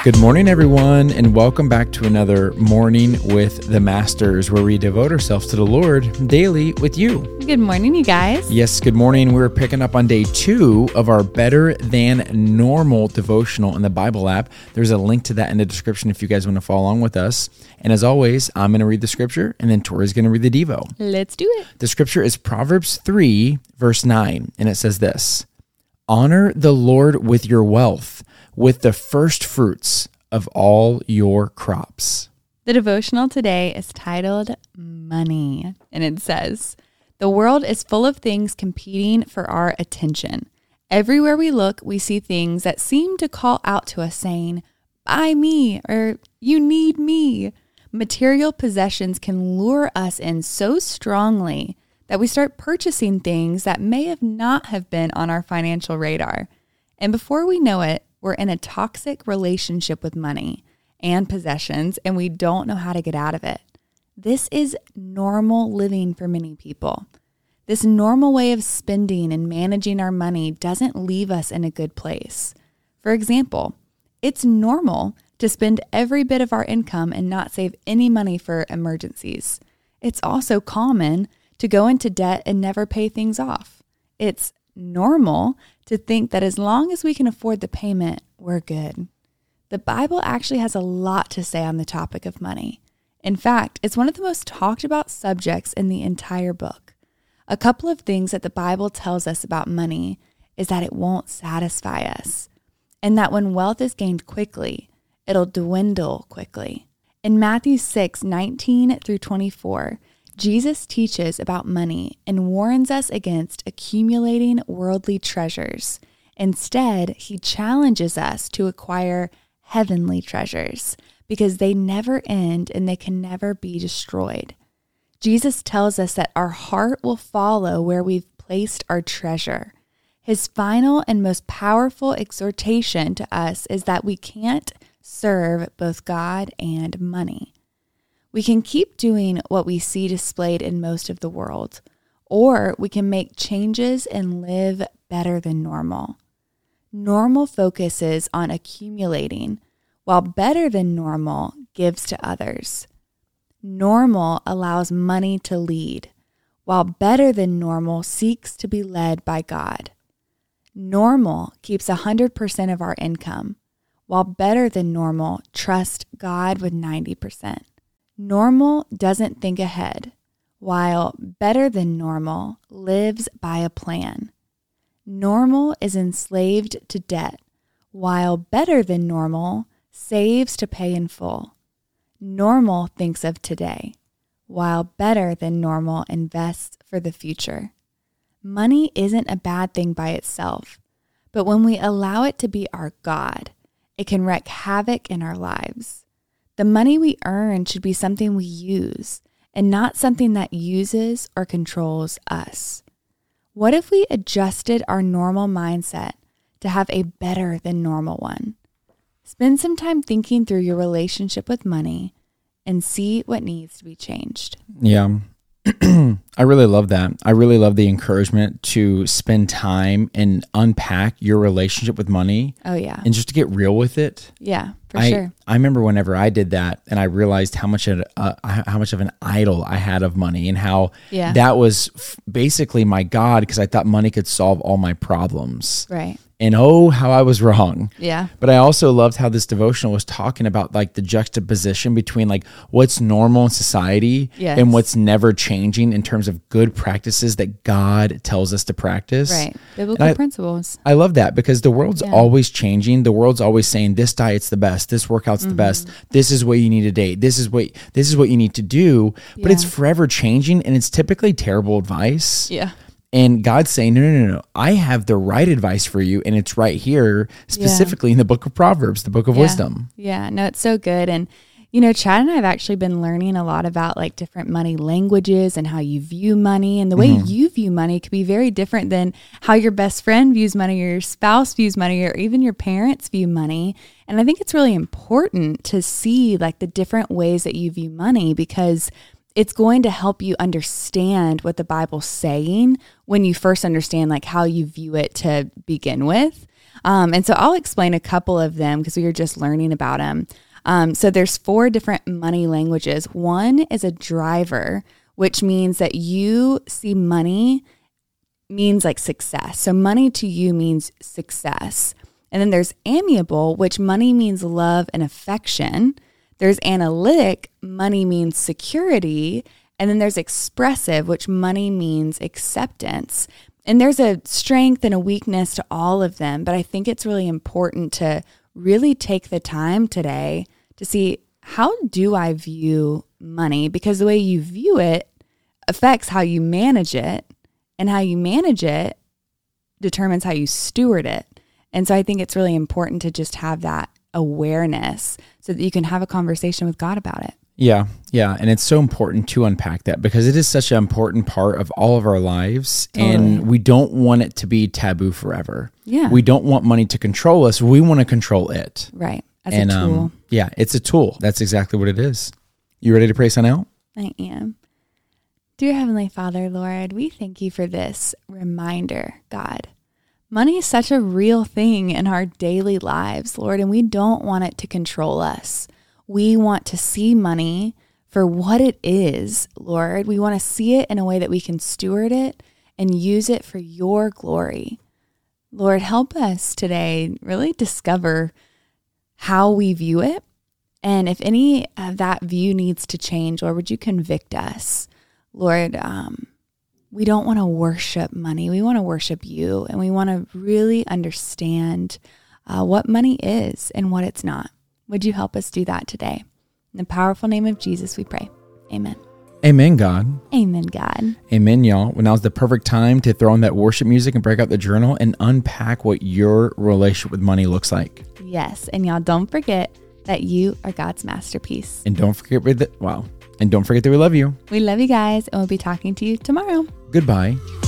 Good morning, everyone, and welcome back to another Morning with the Masters, where we devote ourselves to the Lord daily with you. Good morning, you guys. Yes, good morning. We're picking up on day 2 of our Better Than Normal devotional in the Bible app. There's a link to that in the description if you guys want to follow along with us. And as always, I'm going to read the scripture, and then Tori's going to read the Devo. Let's do it. The scripture is Proverbs 3, verse 9, and it says this: Honor the Lord with your wealth, with the first fruits of all your crops. The devotional today is titled Money, and it says, the world is full of things competing for our attention. Everywhere we look, we see things that seem to call out to us saying, buy me, or you need me. Material possessions can lure us in so strongly that we start purchasing things that may have not have been on our financial radar. And before we know it, we're in a toxic relationship with money and possessions, and we don't know how to get out of it. This is normal living for many people. This normal way of spending and managing our money doesn't leave us in a good place. For example, it's normal to spend every bit of our income and not save any money for emergencies. It's also common to go into debt and never pay things off. It's normal to think that as long as we can afford the payment, we're good. The Bible actually has a lot to say on the topic of money. In fact, it's one of the most talked about subjects in the entire book. A couple of things that the Bible tells us about money is that it won't satisfy us, and that when wealth is gained quickly, it'll dwindle quickly. In Matthew 6:19 through 24, Jesus teaches about money and warns us against accumulating worldly treasures. Instead, he challenges us to acquire heavenly treasures because they never end and they can never be destroyed. Jesus tells us that our heart will follow where we've placed our treasure. His final and most powerful exhortation to us is that we can't serve both God and money. We can keep doing what we see displayed in most of the world, or we can make changes and live better than normal. Normal focuses on accumulating, while better than normal gives to others. Normal allows money to lead, while better than normal seeks to be led by God. Normal keeps 100% of our income, while better than normal trusts God with 90%. Normal doesn't think ahead, while better than normal lives by a plan. Normal is enslaved to debt, while better than normal saves to pay in full. Normal thinks of today, while better than normal invests for the future. Money isn't a bad thing by itself, but when we allow it to be our God, it can wreak havoc in our lives. The money we earn should be something we use and not something that uses or controls us. What if we adjusted our normal mindset to have a better than normal one? Spend some time thinking through your relationship with money and see what needs to be changed. Yeah. I really love that. I really love the encouragement to spend time and unpack your relationship with money. Oh, yeah. And just to get real with it. Yeah, for sure. I remember whenever I did that and I realized how much of an idol I had of money and how that was basically my God, because I thought money could solve all my problems. Right. And oh, how I was wrong. Yeah. But I also loved how this devotional was talking about like the juxtaposition between like what's normal in society and what's never changing in terms of good practices that God tells us to practice. Right. Biblical principles. I love that because the world's always changing. The world's always saying this diet's the best, this workout's the best, this is what you need to date, this is what you need to do. But it's forever changing, and it's typically terrible advice. Yeah. And God's saying, no, I have the right advice for you. And it's right here, specifically in the book of Proverbs, the book of wisdom. Yeah, no, it's so good. And, you know, Chad and I have actually been learning a lot about like different money languages and how you view money. And the way you view money could be very different than how your best friend views money, or your spouse views money, or even your parents view money. And I think it's really important to see like the different ways that you view money, because it's going to help you understand what the Bible's saying when you first understand like how you view it to begin with. And so I'll explain a couple of them because we were just learning about them. So there's 4 different money languages. One is a driver, which means that you see money means like success. So money to you means success. And then there's amiable, which money means love and affection. There's analytic, money means security. And then there's expressive, which money means acceptance. And there's a strength and a weakness to all of them. But I think it's really important to really take the time today to see, how do I view money? Because the way you view it affects how you manage it. And how you manage it determines how you steward it. And so I think it's really important to just have that awareness so that you can have a conversation with God about it. Yeah. And it's so important to unpack that because it is such an important part of all of our lives. Totally. And we don't want it to be taboo forever. Yeah. We don't want money to control us. We want to control it. Right. As a tool. Yeah, it's a tool. That's exactly what it is. You ready to pray sign out? I am. Dear Heavenly Father, Lord, we thank you for this reminder, God. Money is such a real thing in our daily lives, Lord, and we don't want it to control us. We want to see money for what it is, Lord. We want to see it in a way that we can steward it and use it for your glory. Lord, help us today really discover how we view it. And if any of that view needs to change, Lord, would you convict us? Lord, we don't want to worship money. We want to worship you, and we want to really understand what money is and what it's not. Would you help us do that today? In the powerful name of Jesus, we pray. Amen. Amen, God. Amen, God. Amen, y'all. Well, now's the perfect time to throw on that worship music and break out the journal and unpack what your relationship with money looks like. Yes, and y'all don't forget that you are God's masterpiece. And don't forget that we love you. We love you guys, and we'll be talking to you tomorrow. Goodbye.